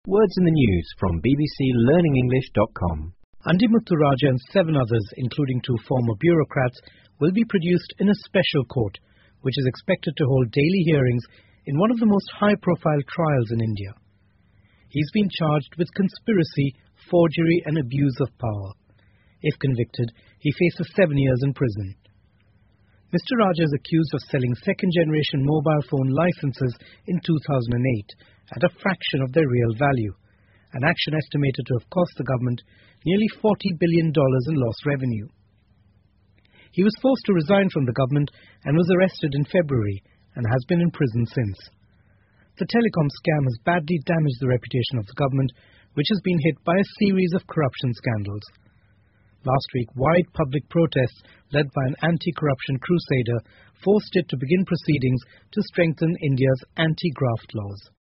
Words in the News from bbclearningenglish.com. Andimuthu Raja and 7 others, including 2 former bureaucrats, will be produced in a special court, which is expected to hold daily hearings in one of the most high-profile trials in India. He's been charged with conspiracy, forgery and abuse of power. If convicted, he faces 7 years in prison. Mr. Raja is accused of selling second-generation mobile phone licenses in 2008 at a fraction of their real value, an action estimated to have cost the government nearly $40 billion in lost revenue. He was forced to resign from the government and was arrested in February and has been in prison since. The telecom scam has badly damaged the reputation of the government, which has been hit by a series of corruption scandals. Last week, wide public protests led by an anti-corruption crusader forced it to begin proceedings to strengthen India's anti-graft laws.